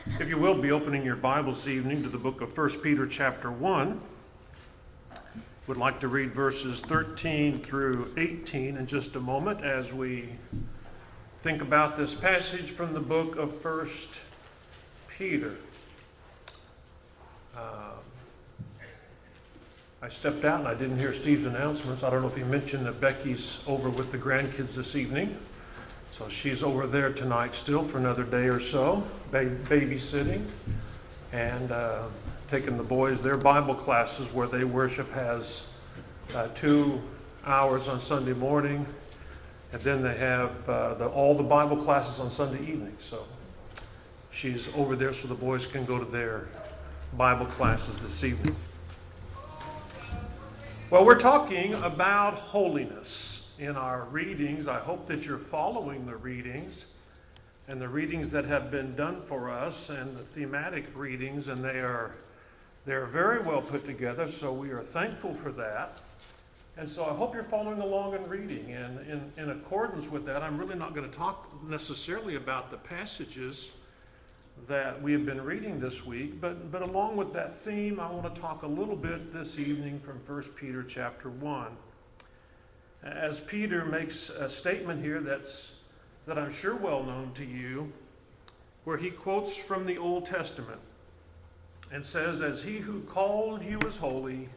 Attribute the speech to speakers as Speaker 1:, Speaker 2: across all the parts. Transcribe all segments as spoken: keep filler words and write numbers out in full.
Speaker 1: If you will, be opening your Bibles this evening to the book of First Peter chapter one. Would like to read verses thirteen through eighteen in just a moment as we think about this passage from the book of First Peter. Uh, I stepped out and I didn't hear Steve's announcements. I don't know if he mentioned that Becky's over with the grandkids this evening. So she's over there tonight still for another day or so, babysitting and uh, taking the boys. Their Bible classes where they worship has uh, two hours on Sunday morning, and then they have uh, the, all the Bible classes on Sunday evening. So she's over there so the boys can go to their Bible classes this evening. Well, we're talking about holiness. In our readings, I hope that you're following the readings and the readings that have been done for us and the thematic readings, and they are they're very well put together, so we are thankful for that. And so I hope you're following along and reading, and in, in accordance with that, I'm really not going to talk necessarily about the passages that we have been reading this week, but, but along with that theme, I want to talk a little bit this evening from First Peter chapter one. As Peter makes a statement here that's that I'm sure well known to you, where he quotes from the Old Testament and says, "As he who called you is holy,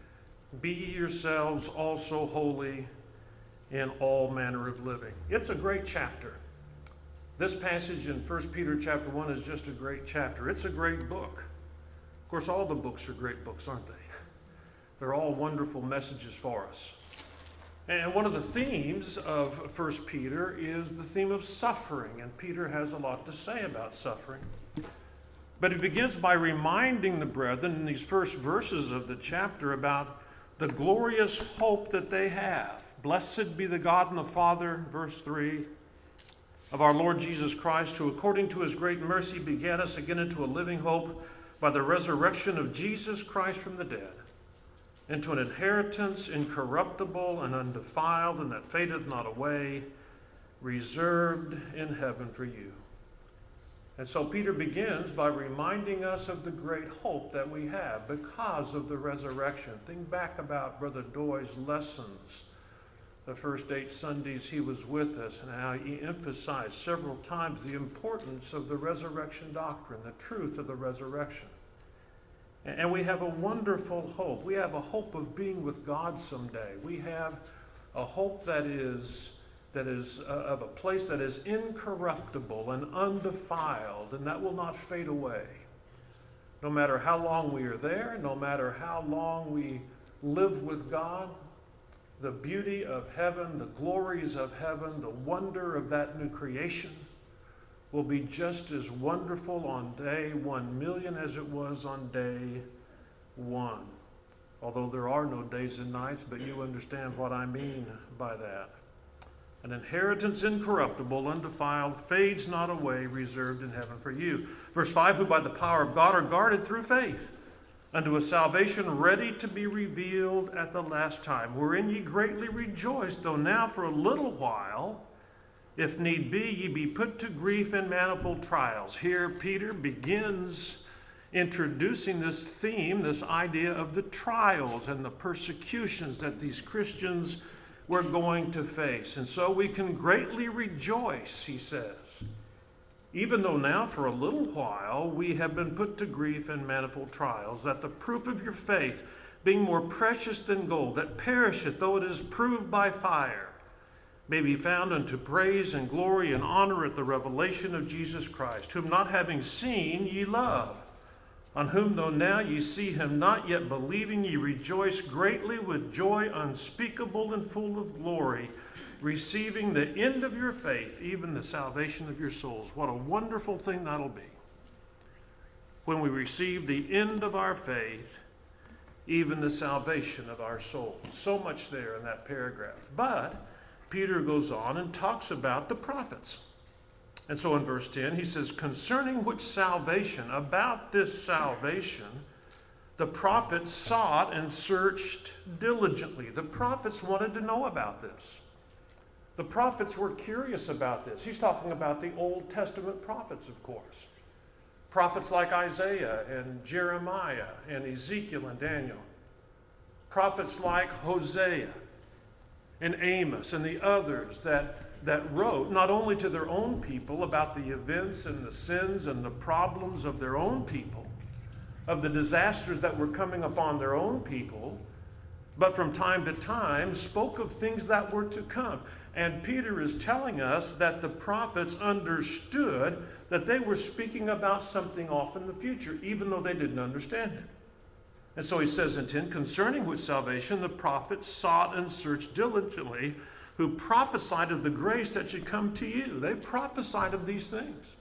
Speaker 1: be ye yourselves also holy in all manner of living." It's a great chapter. This passage in First Peter chapter one is just a great chapter. It's a great book. Of course, all the books are great books, aren't they? They're all wonderful messages for us. And one of the themes of First Peter is the theme of suffering, and Peter has a lot to say about suffering. But he begins by reminding the brethren in these first verses of the chapter about the glorious hope that they have. "Blessed be the God and the Father," verse three, "of our Lord Jesus Christ, who according to his great mercy begat us again into a living hope by the resurrection of Jesus Christ from the dead, into an inheritance incorruptible and undefiled, and that fadeth not away, reserved in heaven for you." And so Peter begins by reminding us of the great hope that we have because of the resurrection. Think back about Brother Doy's lessons the first eight Sundays he was with us, and how he emphasized several times the importance of the resurrection doctrine, the truth of the resurrection. And we have a wonderful hope. We have a hope of being with God someday. We have a hope that is that is uh, of a place that is incorruptible and undefiled, and that will not fade away. No matter how long we are there, no matter how long we live with God, the beauty of heaven, the glories of heaven, the wonder of that new creation will be just as wonderful on day one million as it was on day one. Although there are no days and nights, but you understand what I mean by that. An inheritance incorruptible, undefiled, fades not away, reserved in heaven for you. Verse five, "Who by the power of God are guarded through faith unto a salvation ready to be revealed at the last time, wherein ye greatly rejoice, though now for a little while, if need be, ye be put to grief in manifold trials." Here Peter begins introducing this theme, this idea of the trials and the persecutions that these Christians were going to face. And so we can greatly rejoice, he says, even though now for a little while we have been put to grief in manifold trials, that the proof of your faith, being more precious than gold, that perisheth though it is proved by fire, may be found unto praise and glory and honor at the revelation of Jesus Christ, whom not having seen ye love, on whom though now ye see him not, yet believing ye rejoice greatly with joy unspeakable and full of glory, receiving the end of your faith, even the salvation of your souls. What a wonderful thing that'll be when we receive the end of our faith, even the salvation of our souls. So much there in that paragraph. But Peter goes on and talks about the prophets. And so in verse ten, he says, "Concerning which salvation," about this salvation, "the prophets sought and searched diligently." The prophets wanted to know about this. The prophets were curious about this. He's talking about the Old Testament prophets, of course. Prophets like Isaiah and Jeremiah and Ezekiel and Daniel. Prophets like Hosea and Amos and the others that, that wrote not only to their own people about the events and the sins and the problems of their own people, of the disasters that were coming upon their own people, but from time to time spoke of things that were to come. And Peter is telling us that the prophets understood that they were speaking about something off in the future, even though they didn't understand it. And so he says in ten, concerning which salvation the prophets sought and searched diligently, who prophesied of the grace that should come to you. They prophesied of these things.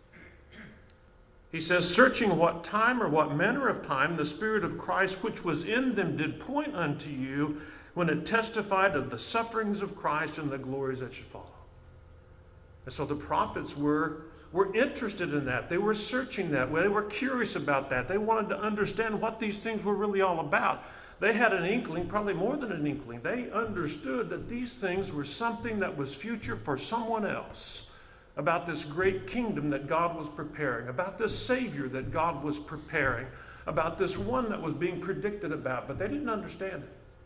Speaker 1: He says, searching what time or what manner of time the Spirit of Christ which was in them did point unto you, when it testified of the sufferings of Christ and the glories that should follow. And so the prophets were, were interested in that. They were searching that. They were curious about that. They wanted to understand what these things were really all about. They had an inkling, probably more than an inkling. They understood that these things were something that was future for someone else, about this great kingdom that God was preparing, about this Savior that God was preparing, about this one that was being predicted about, but they didn't understand it.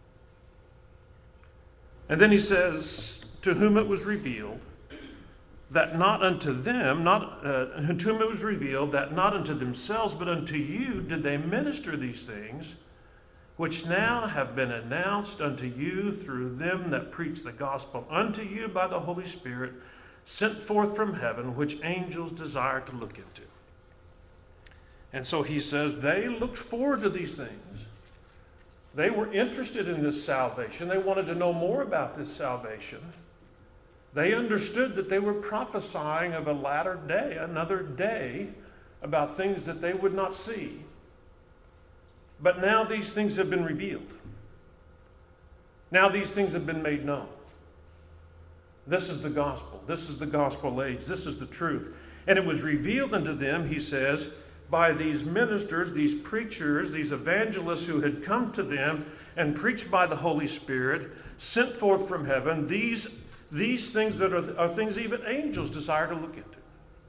Speaker 1: And then he says, to whom it was revealed, that not unto them, not uh, to whom it was revealed, that not unto themselves, but unto you did they minister these things, which now have been announced unto you through them that preach the gospel unto you by the Holy Spirit, sent forth from heaven, which angels desire to look into. And so he says they looked forward to these things. They were interested in this salvation. They wanted to know more about this salvation. They understood that they were prophesying of a latter day, another day, about things that they would not see. But now these things have been revealed. Now these things have been made known. This is the gospel. This is the gospel age. This is the truth. And it was revealed unto them, he says, by these ministers, these preachers, these evangelists who had come to them and preached by the Holy Spirit, sent forth from heaven, these, these things that are, are things even angels desire to look into.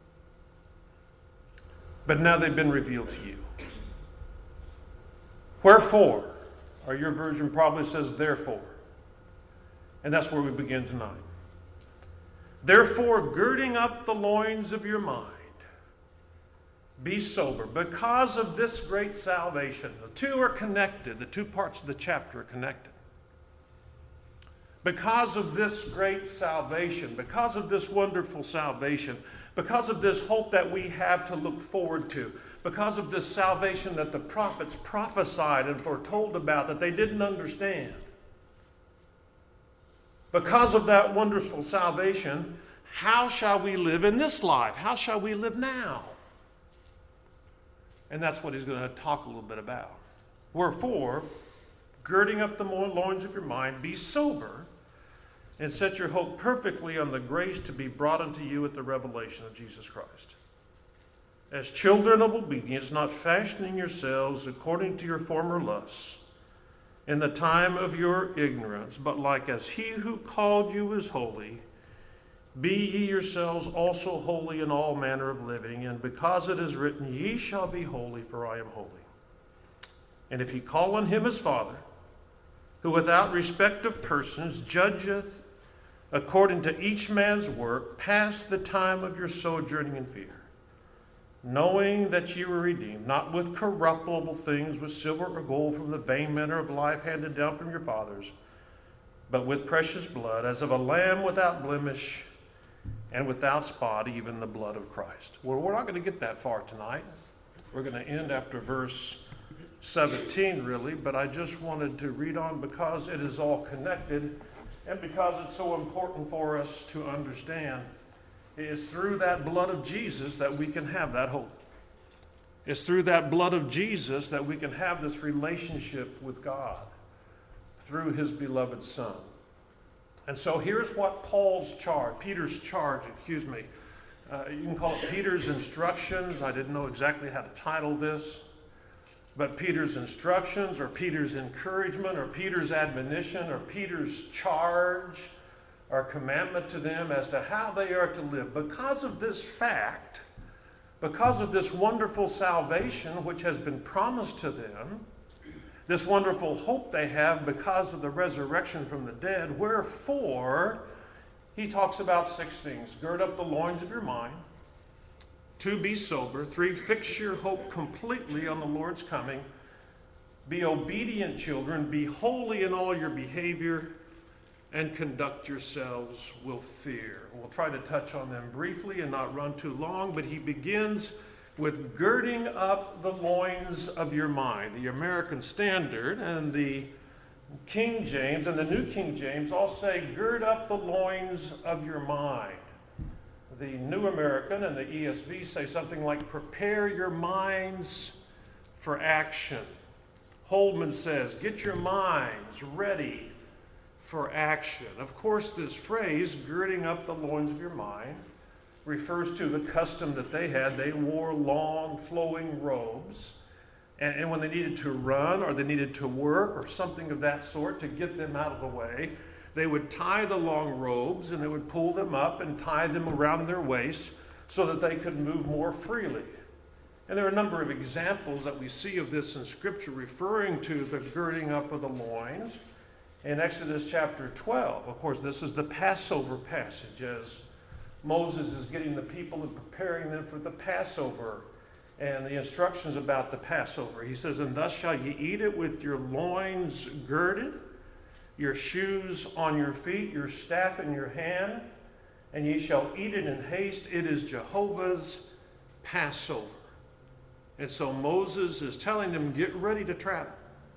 Speaker 1: But now they've been revealed to you. Wherefore, or your version probably says therefore. And that's where we begin tonight. Therefore, girding up the loins of your mind, be sober, because of this great salvation. The two are connected. The two parts of the chapter are connected. Because of this great salvation, because of this wonderful salvation, because of this hope that we have to look forward to, because of this salvation that the prophets prophesied and foretold about that they didn't understand, because of that wonderful salvation, how shall we live in this life? How shall we live now? And that's what he's going to talk a little bit about. Wherefore, girding up the loins of your mind, be sober, and set your hope perfectly on the grace to be brought unto you at the revelation of Jesus Christ. As children of obedience, not fashioning yourselves according to your former lusts, in the time of your ignorance, but like as he who called you is holy, be ye yourselves also holy in all manner of living, and because it is written, ye shall be holy, for I am holy. And if ye call on him as Father, who without respect of persons judgeth according to each man's work, pass the time of your sojourning in fear, knowing that ye were redeemed, not with corruptible things, with silver or gold from the vain manner of life handed down from your fathers, but with precious blood, as of a lamb without blemish and without spot, even the blood of Christ. Well, we're not going to get that far tonight. We're going to end after verse seventeen, really, but I just wanted to read on because it is all connected and because it's so important for us to understand. It is through that blood of Jesus that we can have that hope. It's through that blood of Jesus that we can have this relationship with God through his beloved Son. And so here's what Paul's charge, Peter's charge, excuse me. Uh, you can call it Peter's instructions. I didn't know exactly how to title this. But Peter's instructions, or Peter's encouragement, or Peter's admonition, or Peter's charge, or commandment to them as to how they are to live. Because of this fact, because of this wonderful salvation which has been promised to them, this wonderful hope they have because of the resurrection from the dead. Wherefore, he talks about six things. Gird up the loins of your mind. Two, be sober. Three, fix your hope completely on the Lord's coming. Be obedient, children. Be holy in all your behavior, and conduct yourselves with fear. We'll try to touch on them briefly and not run too long, but he begins with girding up the loins of your mind. The American Standard and the King James and the New King James all say, gird up the loins of your mind. The New American and the E S V say something like, prepare your minds for action. Holman says, get your minds ready for action. Of course, this phrase, girding up the loins of your mind, refers to the custom that they had. They wore long, flowing robes. And, and when they needed to run or they needed to work or something of that sort to get them out of the way, they would tie the long robes and they would pull them up and tie them around their waist so that they could move more freely. And there are a number of examples that we see of this in Scripture referring to the girding up of the loins. In Exodus chapter twelve, of course, this is the Passover passage as Moses is getting the people and preparing them for the Passover and the instructions about the Passover. He says, and thus shall ye eat it with your loins girded, your shoes on your feet, your staff in your hand, and ye shall eat it in haste. It is Jehovah's Passover. And so Moses is telling them, get ready to travel.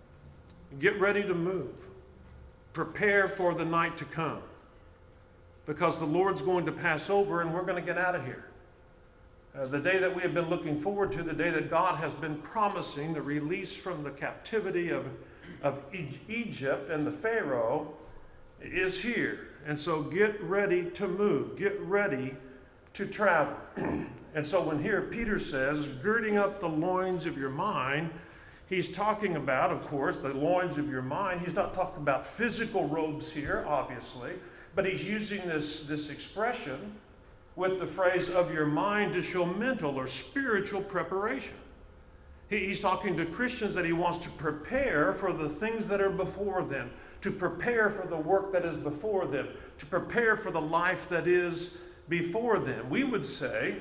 Speaker 1: Get ready to move. Prepare for the night to come. Because the Lord's going to pass over and we're going to get out of here. Uh, the day that we have been looking forward to, the day that God has been promising the release from the captivity of, of e- Egypt and the Pharaoh is here. And so get ready to move. Get ready to travel. And so when here Peter says, girding up the loins of your mind, he's talking about, of course, the loins of your mind. He's not talking about physical robes here, obviously, but he's using this, this expression with the phrase of your mind to show mental or spiritual preparation. He, he's talking to Christians that he wants to prepare for the things that are before them, to prepare for the work that is before them, to prepare for the life that is before them. We would say,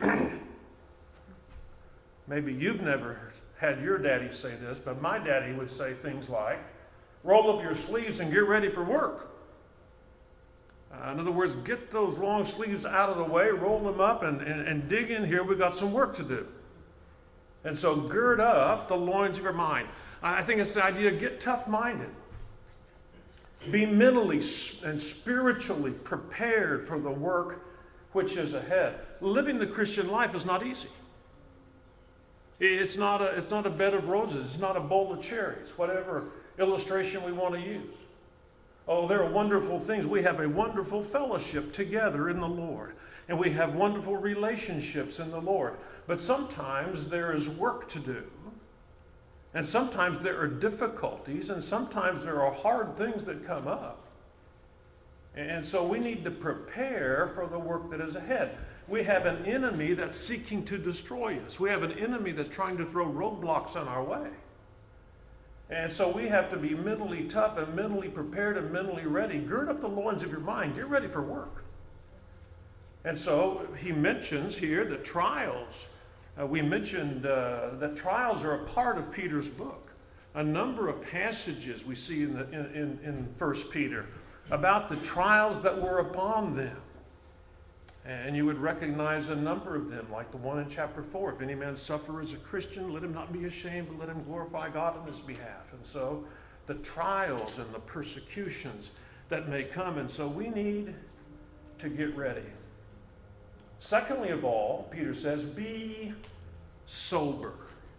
Speaker 1: maybe you've never had your daddy say this, but my daddy would say things like, roll up your sleeves and get ready for work. Uh, in other words, get those long sleeves out of the way, roll them up, and, and, and dig in here. We've got some work to do. And so gird up the loins of your mind. I think it's the idea, get tough-minded. Be mentally and spiritually prepared for the work which is ahead. Living the Christian life is not easy. It's not a, it's not a bed of roses. It's not a bowl of cherries, whatever illustration we want to use. Oh, there are wonderful things. We have a wonderful fellowship together in the Lord. And we have wonderful relationships in the Lord. But sometimes there is work to do. And sometimes there are difficulties. And sometimes there are hard things that come up. And so we need to prepare for the work that is ahead. We have an enemy that's seeking to destroy us. We have an enemy that's trying to throw roadblocks on our way. And so we have to be mentally tough and mentally prepared and mentally ready. Gird up the loins of your mind. Get ready for work. And so he mentions here the trials. Uh, we mentioned uh, that trials are a part of Peter's book. A number of passages we see in, the, in, in, in First Peter about the trials that were upon them. And you would recognize a number of them, like the one in chapter four. If any man suffer as a Christian, let him not be ashamed, but let him glorify God on his behalf. And so the trials and the persecutions that may come. And so we need to get ready. Secondly of all, Peter says, be sober.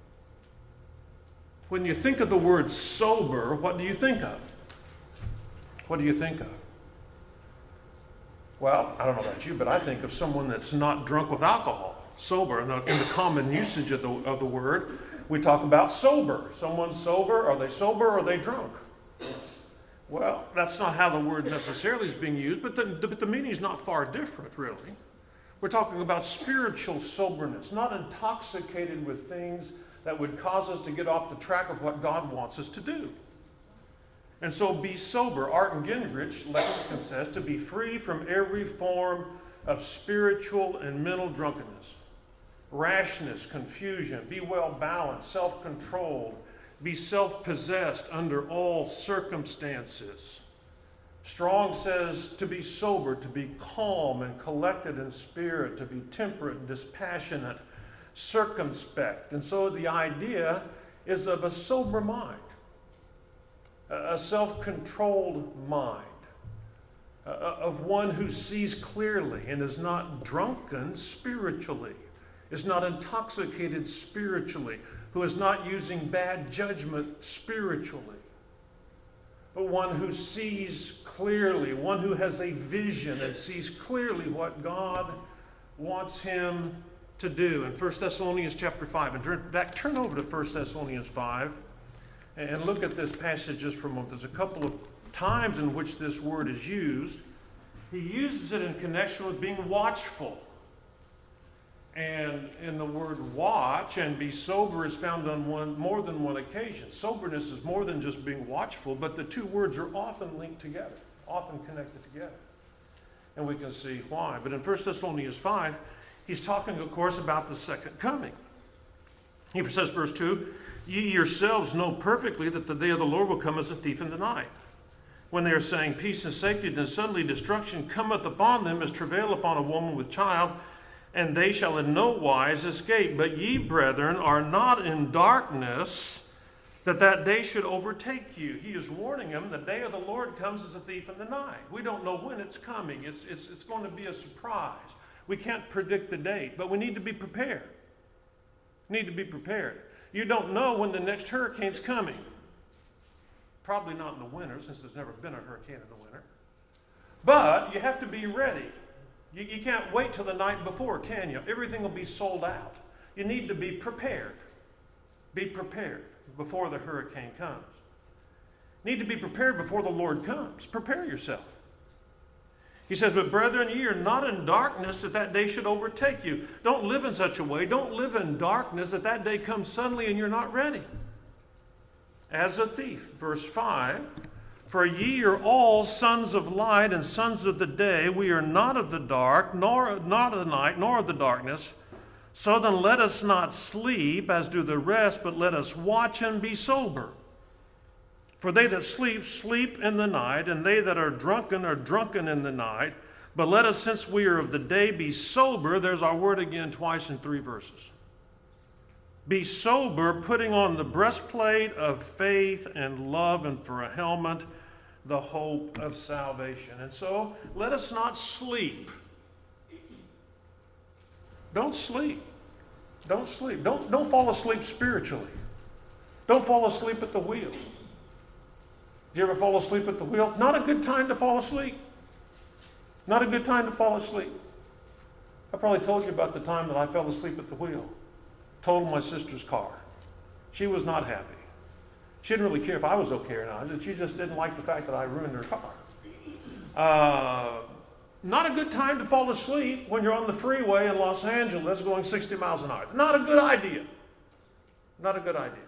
Speaker 1: When you think of the word sober, what do you think of? What do you think of? Well, I don't know about you, but I think of someone that's not drunk with alcohol, sober. In the, in the common usage of the, of the word, we talk about sober. Someone's sober. Are they sober or are they drunk? Well, that's not how the word necessarily is being used, but the, the, but the meaning is not far different, really. We're talking about spiritual soberness, not intoxicated with things that would cause us to get off the track of what God wants us to do. And so be sober. Arden Gingrich, lexicon says, to be free from every form of spiritual and mental drunkenness, rashness, confusion, be well balanced, self-controlled, be self-possessed under all circumstances. Strong says to be sober, to be calm and collected in spirit, to be temperate and dispassionate, circumspect. And so the idea is of a sober mind, a self-controlled mind, of one who sees clearly and is not drunken spiritually, is not intoxicated spiritually, who is not using bad judgment spiritually, but one who sees clearly, one who has a vision and sees clearly what God wants him to do. In First Thessalonians chapter five, and turn, back, turn over to First Thessalonians five and look at this passage just for a moment. There's a couple of times in which this word is used. He uses it in connection with being watchful. And in the word watch and be sober is found on one more than one occasion. Soberness is more than just being watchful, but the two words are often linked together, often connected together. And we can see why. But in First Thessalonians five, he's talking, of course, about the second coming. He says, verse two, ye yourselves know perfectly that the day of the Lord will come as a thief in the night. When they are saying peace and safety, then suddenly destruction cometh upon them as travail upon a woman with child, and they shall in no wise escape. But ye, brethren, are not in darkness, that that day should overtake you. He is warning them, the day of the Lord comes as a thief in the night. We don't know when it's coming. It's, it's, it's going to be a surprise. We can't predict the date, but we need to be prepared. Need to be prepared. You don't know when the next hurricane's coming. Probably not in the winter, since there's never been a hurricane in the winter. But you have to be ready. You, you can't wait till the night before, can you? Everything will be sold out. You need to be prepared. Be prepared before the hurricane comes. Need to be prepared before the Lord comes. Prepare yourself. He says, but brethren, ye are not in darkness that that day should overtake you. Don't live in such a way. Don't live in darkness that that day comes suddenly and you're not ready. As a thief, verse five, for ye are all sons of light and sons of the day. We are not of the dark, nor not of the night, nor of the darkness. So then let us not sleep as do the rest, but let us watch and be sober. For they that sleep, sleep in the night, and they that are drunken are drunken in the night. But let us, since we are of the day, be sober. There's our word again twice in three verses. Be sober, putting on the breastplate of faith and love, and for a helmet, the hope of salvation. And so, let us not sleep. Don't sleep. Don't sleep. Don't, don't fall asleep spiritually. Don't fall asleep at the wheel. Did you ever fall asleep at the wheel? Not a good time to fall asleep. Not a good time to fall asleep. I probably told you about the time that I fell asleep at the wheel. Totaled my sister's car. She was not happy. She didn't really care if I was okay or not. She just didn't like the fact that I ruined her car. Uh, not a good time to fall asleep when you're on the freeway in Los Angeles going sixty miles an hour. Not a good idea. Not a good idea.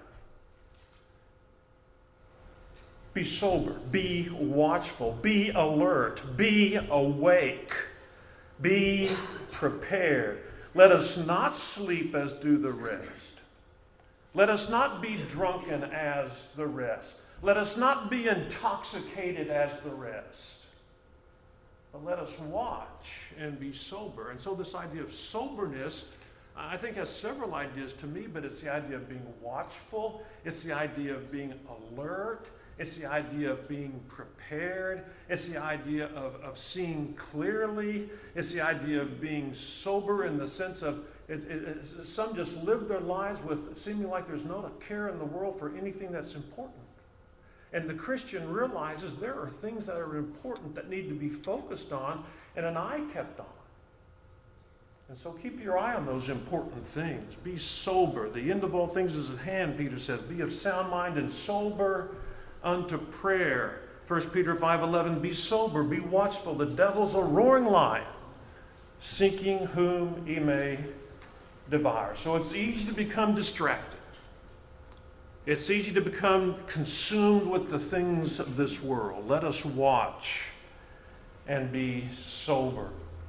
Speaker 1: Be sober. Be watchful. Be alert. Be awake. Be prepared. Let us not sleep as do the rest. Let us not be drunken as the rest. Let us not be intoxicated as the rest. But let us watch and be sober. And so this idea of soberness, I think, has several ideas to me, but it's the idea of being watchful. It's the idea of being alert. It's the idea of being prepared. It's the idea of, of seeing clearly. It's the idea of being sober in the sense of it, it, it, some just live their lives with seeming like there's not a care in the world for anything that's important. And the Christian realizes there are things that are important that need to be focused on and an eye kept on. And so keep your eye on those important things. Be sober. The end of all things is at hand, Peter says. Be of sound mind and sober unto prayer. First Peter five eleven, be sober, be watchful. The devil's a roaring lion, seeking whom he may devour. So it's easy to become distracted. It's easy to become consumed with the things of this world. Let us watch and be sober.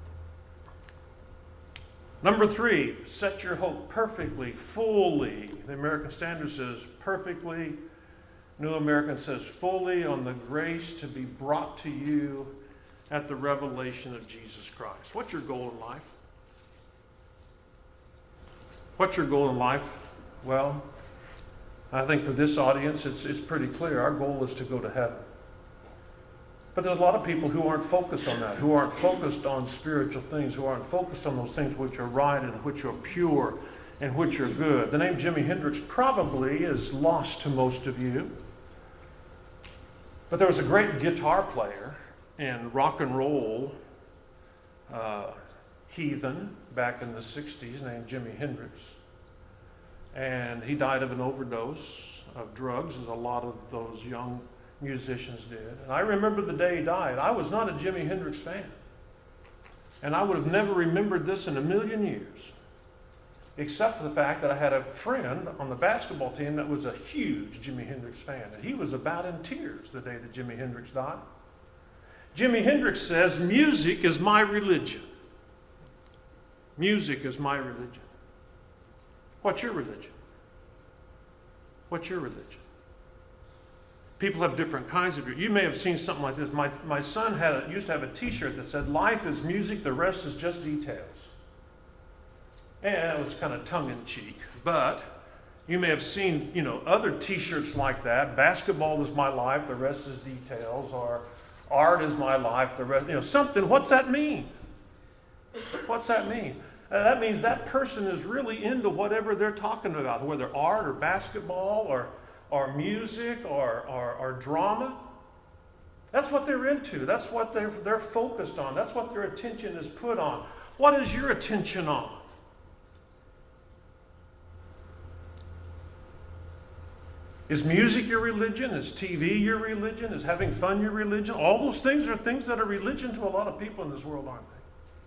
Speaker 1: Number three, set your hope perfectly, fully. The American Standard says perfectly. New American says fully on the grace to be brought to you at the revelation of Jesus Christ. What's your goal in life? What's your goal in life? Well, I think for this audience, it's, it's pretty clear. Our goal is to go to heaven. But there's a lot of people who aren't focused on that, who aren't focused on spiritual things, who aren't focused on those things which are right and which are pure and which are good. The name Jimi Hendrix probably is lost to most of you. But there was a great guitar player and rock and roll uh, heathen back in the sixties named Jimi Hendrix. And he died of an overdose of drugs, as a lot of those young musicians did. And I remember the day he died. I was not a Jimi Hendrix fan. And I would have never remembered this in a million years, except for the fact that I had a friend on the basketball team that was a huge Jimi Hendrix fan. And he was about in tears the day that Jimi Hendrix died. Jimi Hendrix says, music is my religion. Music is my religion. What's your religion? What's your religion? People have different kinds of. You may have seen something like this. My, my son had a, used to have a T-shirt that said, "Life is music, the rest is just details." And it was kind of tongue-in-cheek. But you may have seen, you know, other T-shirts like that. Basketball is my life, the rest is details. Or art is my life, the rest, you know, something. What's that mean? What's that mean? Uh, that means that person is really into whatever they're talking about, whether art or basketball or or music or, or, or drama. That's what they're into. That's what they're, they're focused on. That's what their attention is put on. What is your attention on? Is music your religion? Is T V your religion? Is having fun your religion? All those things are things that are religion to a lot of people in this world, aren't they?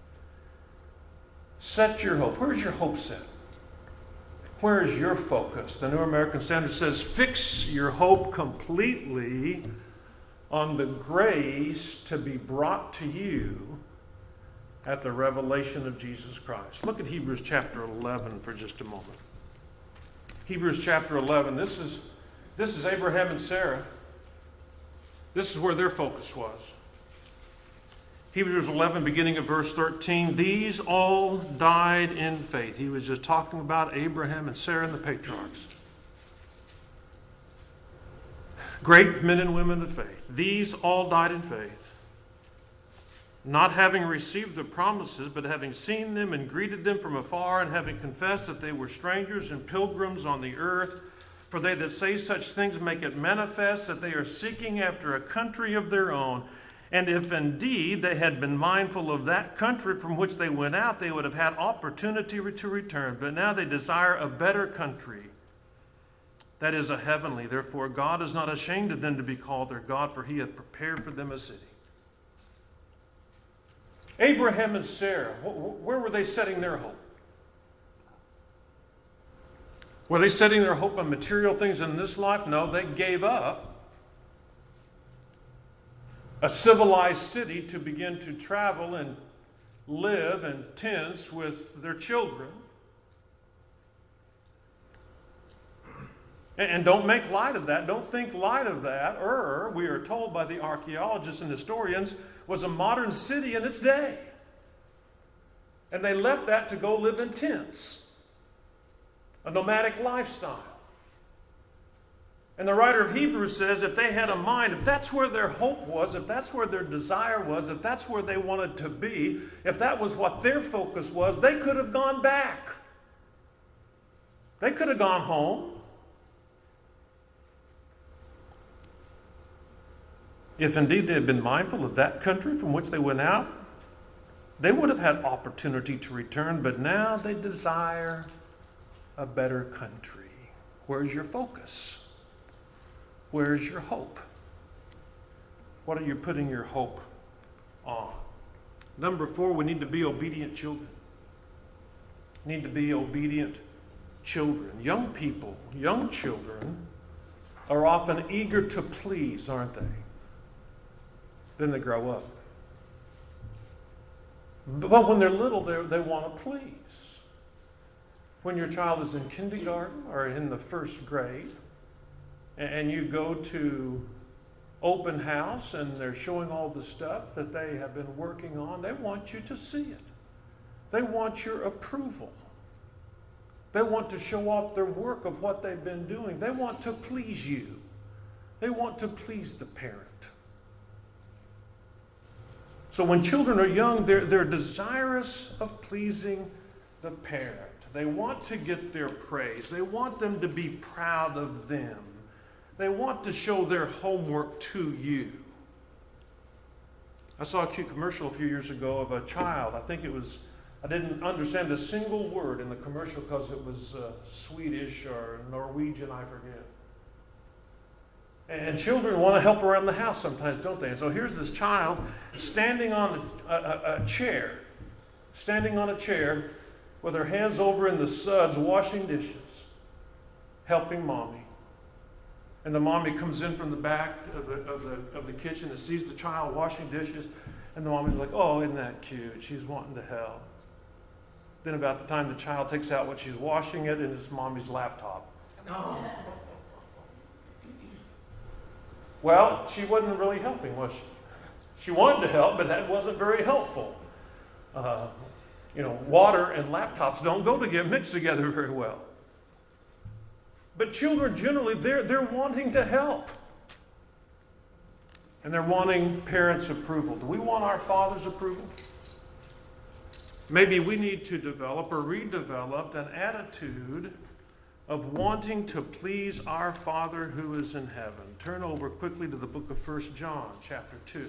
Speaker 1: Set your hope. Where's your hope set? Where is your focus? The New American Standard says, fix your hope completely on the grace to be brought to you at the revelation of Jesus Christ. Look at Hebrews chapter eleven for just a moment. Hebrews chapter eleven, this is, this is Abraham and Sarah. This is where their focus was. Hebrews eleven, beginning at verse thirteen, these all died in faith. He was just talking about Abraham and Sarah and the patriarchs. Great men and women of faith. These all died in faith, not having received the promises, but having seen them and greeted them from afar, and having confessed that they were strangers and pilgrims on the earth. For they that say such things make it manifest that they are seeking after a country of their own. And if indeed they had been mindful of that country from which they went out, they would have had opportunity to return. But now they desire a better country, that is a heavenly. Therefore God is not ashamed of them to be called their God, for he hath prepared for them a city. Abraham and Sarah, where were they setting their hope? Were they setting their hope on material things in this life? No, they gave up a civilized city to begin to travel and live in tents with their children. And don't make light of that. Don't think light of that. Ur, we are told by the archaeologists and historians, was a modern city in its day. And they left that to go live in tents, a nomadic lifestyle. And the writer of Hebrews says if they had a mind, if that's where their hope was, if that's where their desire was, if that's where they wanted to be, if that was what their focus was, they could have gone back. They could have gone home. If indeed they had been mindful of that country from which they went out, they would have had opportunity to return, but now they desire a better country. Where's your focus? Where's your hope? What are you putting your hope on? Number four, we need to be obedient children. Need to be obedient children. Young people, young children are often eager to please, aren't they? Then they grow up. But when they're little, they they want to please. When your child is in kindergarten or in the first grade, and you go to open house and they're showing all the stuff that they have been working on, they want you to see it. They want your approval. They want to show off their work of what they've been doing. They want to please you. They want to please the parent. So when children are young, they're, they're desirous of pleasing the parent. They want to get their praise. They want them to be proud of them. They want to show their homework to you. I saw a cute commercial a few years ago of a child. I think it was, I didn't understand a single word in the commercial because it was uh, Swedish or Norwegian, I forget. And children want to help around the house sometimes, don't they? And so here's this child standing on a, a, a chair, standing on a chair with her hands over in the suds, washing dishes, helping mommy. And the mommy comes in from the back of the, of the, of the kitchen and sees the child washing dishes. And the mommy's like, oh, isn't that cute? She's wanting to help. Then about the time the child takes out what she's washing it, and it's mommy's laptop. Oh. Well, she wasn't really helping, was she? She wanted to help, but that wasn't very helpful. Uh, you know, water and laptops don't go to get mixed together very well. But children generally, they're, they're wanting to help. And they're wanting parents' approval. Do we want our Father's approval? Maybe we need to develop or redevelop an attitude of wanting to please our Father who is in heaven. Turn over quickly to the book of First John, chapter two.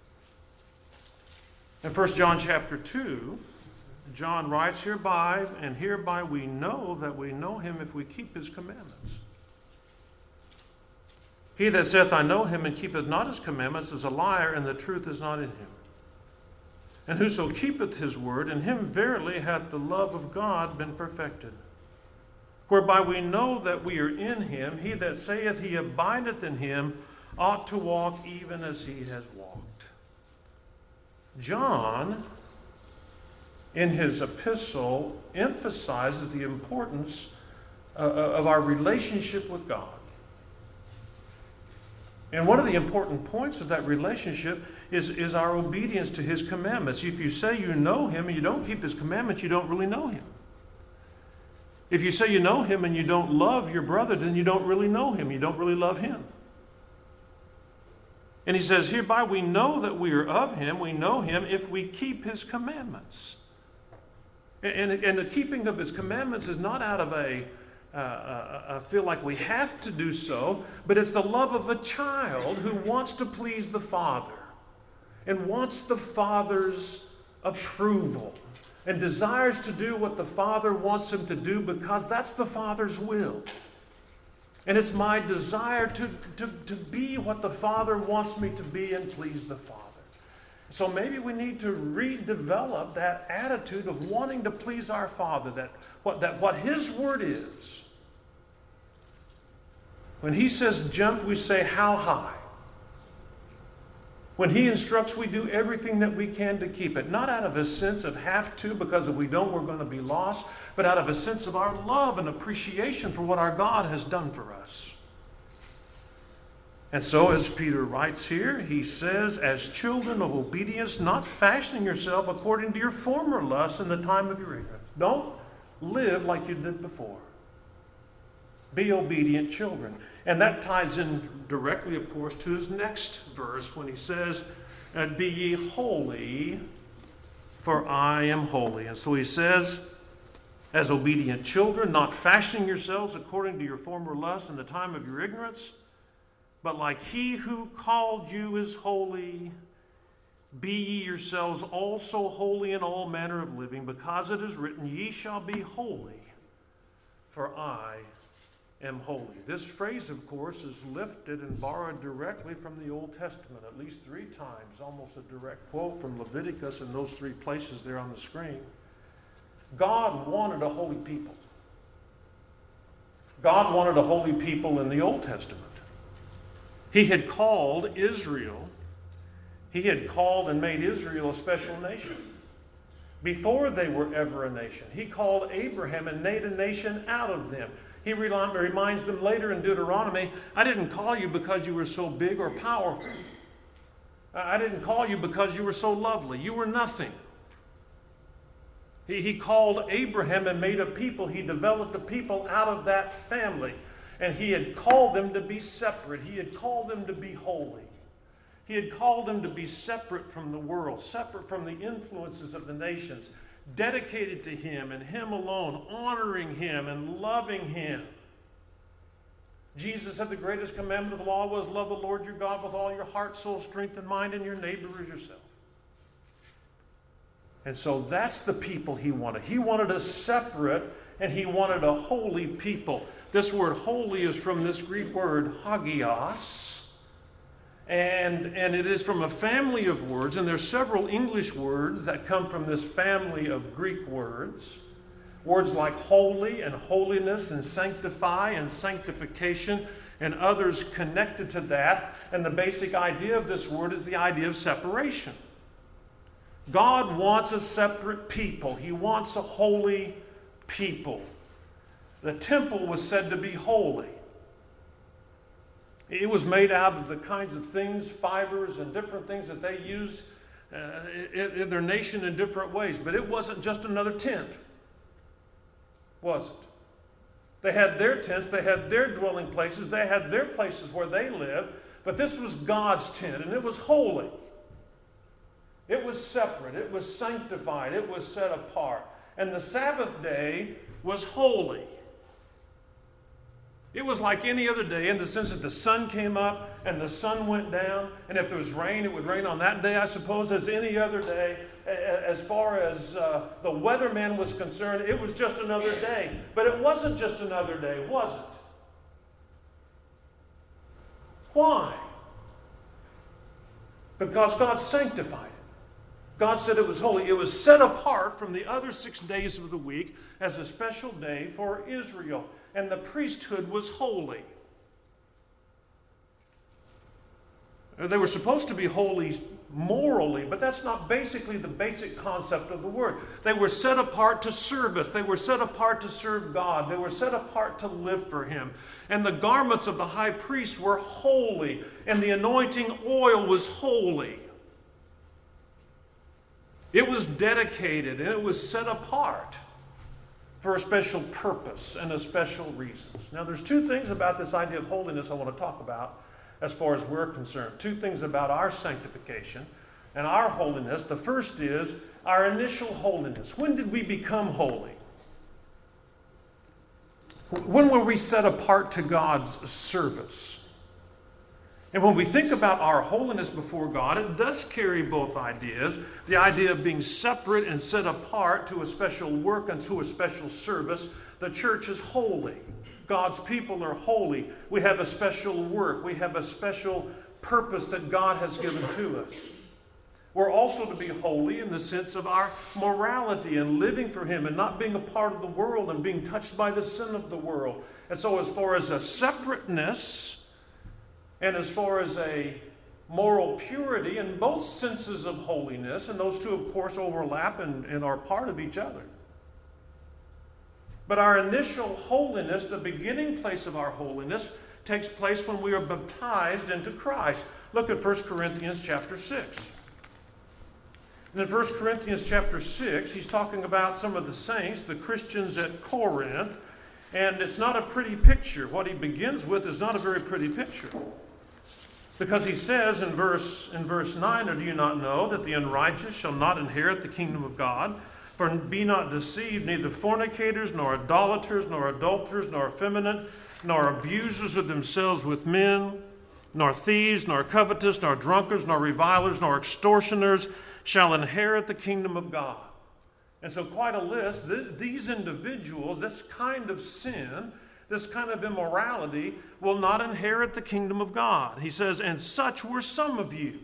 Speaker 1: In First John chapter two, John writes, hereby, and hereby we know that we know him if we keep his commandments. He that saith, I know him, and keepeth not his commandments, is a liar, and the truth is not in him. And whoso keepeth his word, in him verily hath the love of God been perfected. Whereby we know that we are in him. He that saith he abideth in him ought to walk even as he has walked. John, in his epistle, emphasizes the importance uh, of our relationship with God. And one of the important points of that relationship is, is our obedience to his commandments. If you say you know him and you don't keep his commandments, you don't really know him. If you say you know him and you don't love your brother, then you don't really know him. You don't really love him. And he says, hereby we know that we are of him. We know him if we keep his commandments. And, and the keeping of his commandments is not out of a, uh, a, a feel like we have to do so, but it's the love of a child who wants to please the Father and wants the Father's approval and desires to do what the Father wants him to do because that's the Father's will. And it's my desire to, to, to be what the Father wants me to be and please the Father. So maybe we need to redevelop that attitude of wanting to please our Father, that what, that what his word is. When he says jump, we say how high. When he instructs, we do everything that we can to keep it. Not out of a sense of have to, because if we don't, we're going to be lost, but out of a sense of our love and appreciation for what our God has done for us. And so, as Peter writes here, he says, as children of obedience, not fashioning yourself according to your former lusts in the time of your ignorance. Don't live like you did before. Be obedient children. And that ties in directly, of course, to his next verse when he says, be ye holy, for I am holy. And so he says, as obedient children, not fashioning yourselves according to your former lust in the time of your ignorance, but like he who called you is holy, be ye yourselves also holy in all manner of living, because it is written, ye shall be holy, for I am holy. This phrase, of course, is lifted and borrowed directly from the Old Testament, at least three times, almost a direct quote from Leviticus in those three places there on the screen. God wanted a holy people. God wanted a holy people in the Old Testament. He had called Israel, he had called and made Israel a special nation. Before they were ever a nation, he called Abraham and made a nation out of them. He reminds them later in Deuteronomy, I didn't call you because you were so big or powerful. I didn't call you because you were so lovely. You were nothing. He, he called Abraham and made a people. He developed a people out of that family. And he had called them to be separate. He had called them to be holy. He had called them to be separate from the world, separate from the influences of the nations, dedicated to him and him alone, honoring him and loving him. Jesus said the greatest commandment of the law was love the Lord your God with all your heart, soul, strength, and mind, and your neighbor as yourself. And so that's the people he wanted. He wanted a separate and he wanted a holy people. This word holy is from this Greek word hagios. And, and it is from a family of words, and there's several English words that come from this family of Greek words. Words like holy and holiness and sanctify and sanctification and others connected to that. And the basic idea of this word is the idea of separation. God wants a separate people. He wants a holy people. The temple was said to be holy. It was made out of the kinds of things, fibers, and different things that they used uh, in, in their nation in different ways. But it wasn't just another tent, was it? They had their tents, they had their dwelling places, they had their places where they lived, but this was God's tent, and it was holy. It was separate, it was sanctified, it was set apart. And the Sabbath day was holy. It was like any other day in the sense that the sun came up and the sun went down, and if there was rain, it would rain on that day, I suppose, as any other day. As far as uh, the weatherman was concerned, it was just another day. But it wasn't just another day, was it? Why? Because God sanctified it. God said it was holy. It was set apart from the other six days of the week as a special day for Israel. And the priesthood was holy. They were supposed to be holy morally, but that's not basically the basic concept of the word. They were set apart to service. They were set apart to serve God. They were set apart to live for him. And the garments of the high priest were holy, and the anointing oil was holy. It was dedicated, and it was set apart for a special purpose and a special reasons. Now, there's two things about this idea of holiness I want to talk about as far as we're concerned. Two things about our sanctification and our holiness. The first is our initial holiness. When did we become holy? When were we set apart to God's service? And when we think about our holiness before God, it does carry both ideas. The idea of being separate and set apart to a special work and to a special service. The church is holy. God's people are holy. We have a special work. We have a special purpose that God has given to us. We're also to be holy in the sense of our morality and living for him and not being a part of the world and being touched by the sin of the world. And so as far as a separateness, and as far as a moral purity, in both senses of holiness, and those two, of course, overlap and, and are part of each other. But our initial holiness, the beginning place of our holiness, takes place when we are baptized into Christ. Look at First Corinthians chapter six. And in First Corinthians chapter six, he's talking about some of the saints, the Christians at Corinth, and it's not a pretty picture. What he begins with is not a very pretty picture. Because he says in verse, in verse nine, or do you not know that the unrighteous shall not inherit the kingdom of God? For be not deceived, neither fornicators, nor idolaters, nor adulterers, nor effeminate, nor abusers of themselves with men, nor thieves, nor covetous, nor drunkards, nor revilers, nor extortioners shall inherit the kingdom of God. And so quite a list. Th- these individuals, this kind of sin, this kind of immorality will not inherit the kingdom of God. He says, and such were some of you.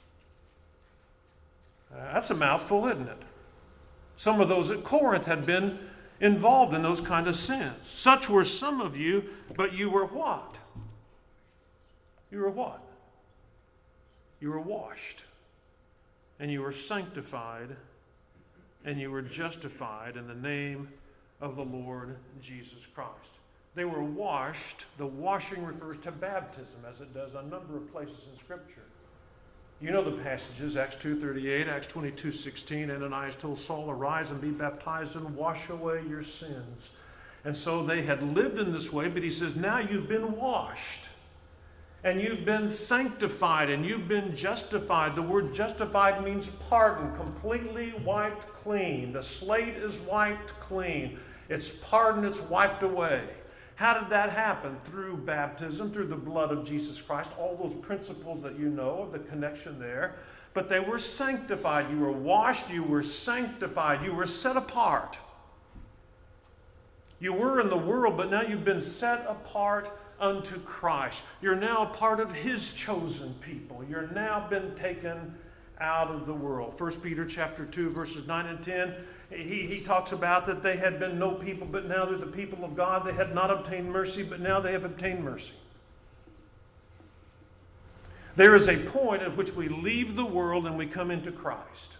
Speaker 1: Uh, that's a mouthful, isn't it? Some of those at Corinth had been involved in those kind of sins. Such were some of you, but you were what? You were what? You were washed, and you were sanctified, and you were justified in the name of the Lord Jesus Christ. They were washed. The washing refers to baptism, as it does a number of places in Scripture. You know the passages, Acts two thirty-eight, Acts twenty-two sixteen, Ananias told Saul, arise and be baptized and wash away your sins. And so they had lived in this way, but he says, now you've been washed. And you've been sanctified, and you've been justified. The word justified means pardoned, completely wiped clean. The slate is wiped clean. It's pardoned, it's wiped away. How did that happen? Through baptism, through the blood of Jesus Christ. All those principles that you know of, the connection there. But they were sanctified. You were washed, you were sanctified, you were set apart. You were in the world, but now you've been set apart unto Christ. You're now a part of His chosen people. You're now been taken out of the world. First Peter chapter two, verses nine and ten, he, he talks about that they had been no people, but now they're the people of God. They had not obtained mercy, but now they have obtained mercy. There is a point at which we leave the world and we come into Christ.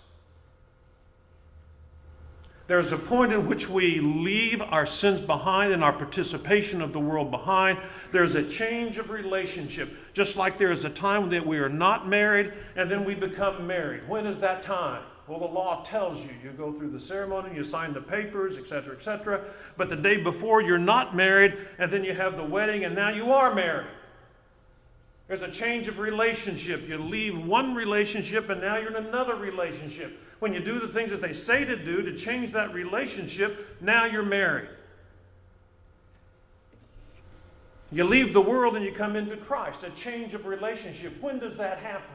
Speaker 1: There's a point in which we leave our sins behind and our participation of the world behind. There's a change of relationship. Just like there is a time that we are not married and then we become married. When is that time? Well, the law tells you. You go through the ceremony, you sign the papers, et cetera, et cetera. But the day before you're not married, and then you have the wedding, and now you are married. There's a change of relationship. You leave one relationship and now you're in another relationship. When you do the things that they say to do to change that relationship, now you're married. You leave the world and you come into Christ. A change of relationship. When does that happen?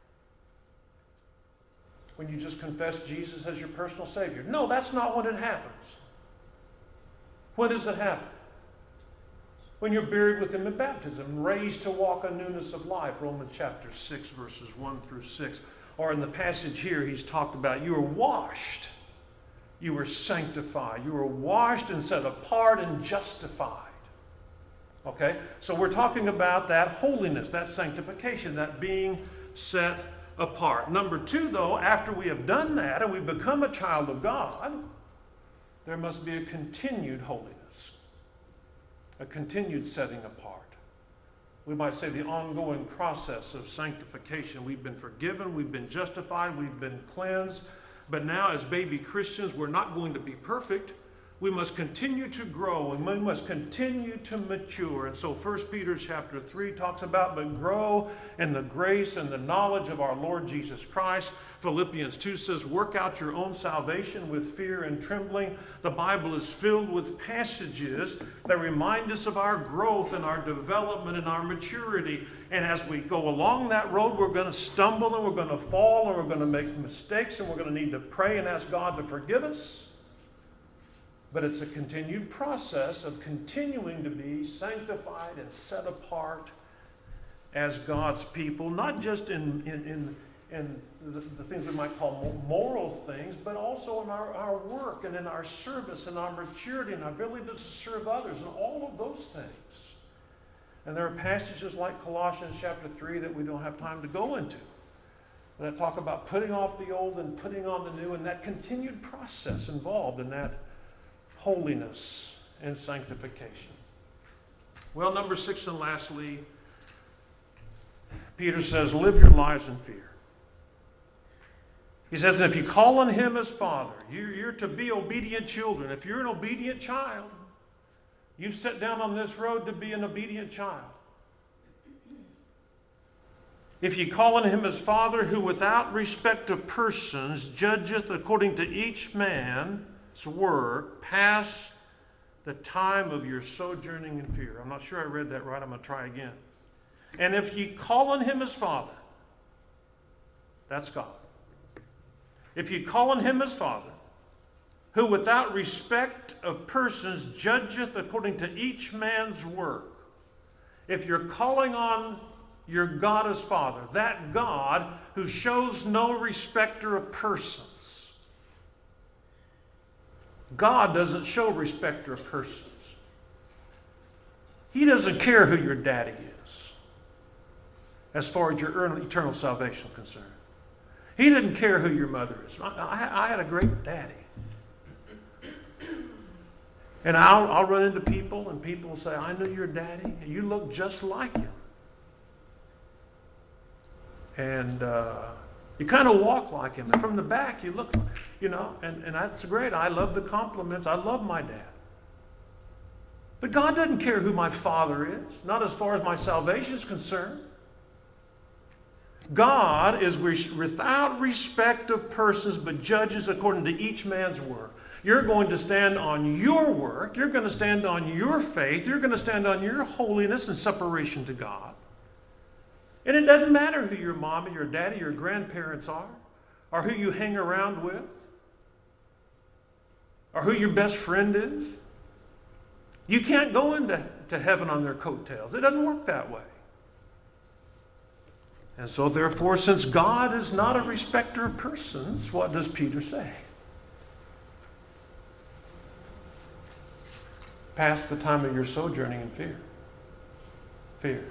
Speaker 1: When you just confess Jesus as your personal Savior. No, that's not when it happens. When does it happen? When you're buried with Him in baptism, raised to walk a newness of life, Romans chapter six, verses one through six. Or in the passage here, he's talked about you were washed, you were sanctified, you were washed and set apart and justified. Okay? So we're talking about that holiness, that sanctification, that being set apart. Number two, though, after we have done that and we become a child of God, there must be a continued holiness. A continued setting apart. We might say the ongoing process of sanctification. We've been forgiven, we've been justified, we've been cleansed. But now as baby Christians, we're not going to be perfect. We must continue to grow and we must continue to mature. And so First Peter chapter three talks about, but grow in the grace and the knowledge of our Lord Jesus Christ. Philippians two says, work out your own salvation with fear and trembling. The Bible is filled with passages that remind us of our growth and our development and our maturity. And as we go along that road, we're going to stumble and we're going to fall and we're going to make mistakes and we're going to need to pray and ask God to forgive us. But it's a continued process of continuing to be sanctified and set apart as God's people, not just in, in, in, in the, the things we might call moral things, but also in our, our work and in our service and our maturity and our ability to serve others and all of those things. And there are passages like Colossians chapter three that we don't have time to go into, that talk about putting off the old and putting on the new, and that continued process involved in that holiness and sanctification. Well, number six and lastly, Peter says, live your lives in fear. He says, and if you call on Him as Father, you're, you're to be obedient children. If you're an obedient child, you've set down on this road to be an obedient child. If you call on Him as Father, who without respect of persons judgeth according to each man's work, pass the time of your sojourning in fear. I'm not sure I read that right. I'm going to try again. And if ye call on Him as Father, that's God. If you call on Him as Father, who without respect of persons judgeth according to each man's work. If you're calling on your God as Father, that God who shows no respecter of persons. God doesn't show respecter of persons. He doesn't care who your daddy is as far as your eternal salvation is concerned. He didn't care who your mother is. I, I, I had a great daddy. And I'll, I'll run into people, and people will say, I knew your daddy. You look just like him. And uh, you kind of walk like him. And from the back, you look, you know, and, and that's great. I love the compliments. I love my dad. But God doesn't care who my father is, not as far as my salvation is concerned. God is without respect of persons, but judges according to each man's work. You're going to stand on your work. You're going to stand on your faith. You're going to stand on your holiness and separation to God. And it doesn't matter who your mom, your daddy, your grandparents are, or who you hang around with, or who your best friend is. You can't go into to heaven on their coattails. It doesn't work that way. And so therefore, since God is not a respecter of persons, what does Peter say? Pass the time of your sojourning in fear. Fear.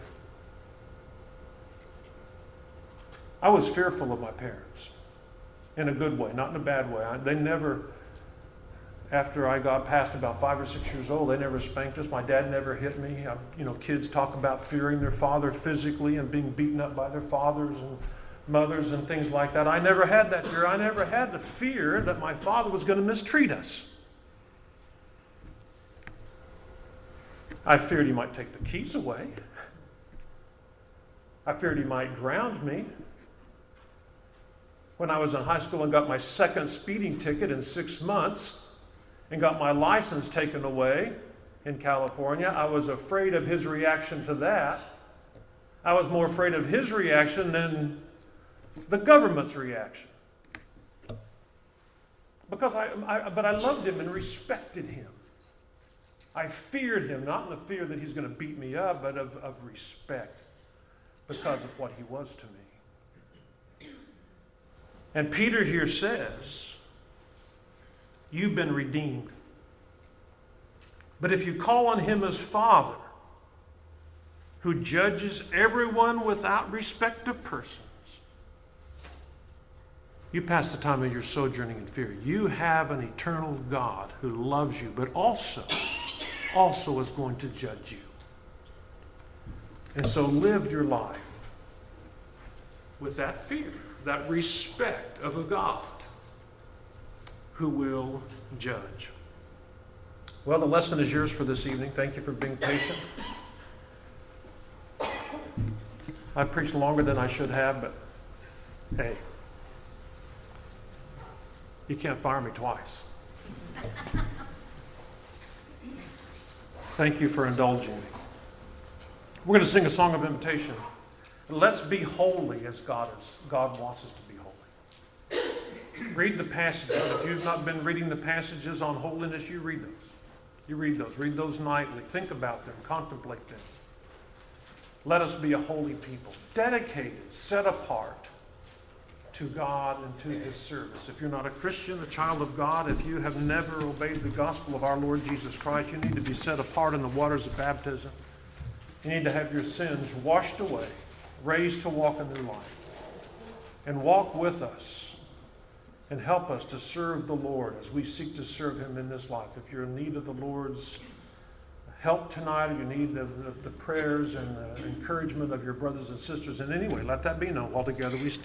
Speaker 1: I was fearful of my parents in a good way, not in a bad way. I, they never, after I got past about five or six years old, they never spanked us. My dad never hit me. I, you know, kids talk about fearing their father physically and being beaten up by their fathers and mothers and things like that. I never had that fear. I never had the fear that my father was going to mistreat us. I feared he might take the keys away. I feared he might ground me. When I was in high school and got my second speeding ticket in six months and got my license taken away in California, I was afraid of his reaction to that. I was more afraid of his reaction than the government's reaction. Because I, I but I loved him and respected him. I feared him, not in the fear that he's going to beat me up, but of, of respect because of what he was to me. And Peter here says, you've been redeemed. But if you call on him as Father, who judges everyone without respect of persons, you pass the time of your sojourning in fear. You have an eternal God who loves you, but also also is going to judge you. And so live your life with that fear, that respect of a God who will judge. Well, the lesson is yours for this evening. Thank you for being patient. I preached longer than I should have, but hey, you can't fire me twice. Thank you for indulging me. We're going to sing a song of invitation. Let's be holy as God is. God wants us to be holy. Read the passages. If you've not been reading the passages on holiness, you read those. You read those. Read those nightly. Think about them. Contemplate them. Let us be a holy people, dedicated, set apart to God and to His service. If you're not a Christian, a child of God, if you have never obeyed the gospel of our Lord Jesus Christ, you need to be set apart in the waters of baptism. You need to have your sins washed away, raised to walk a new life, and walk with us and help us to serve the Lord as we seek to serve Him in this life. If you're in need of the Lord's help tonight, or you need the, the, the prayers and the encouragement of your brothers and sisters in any way, let that be known while together we stand.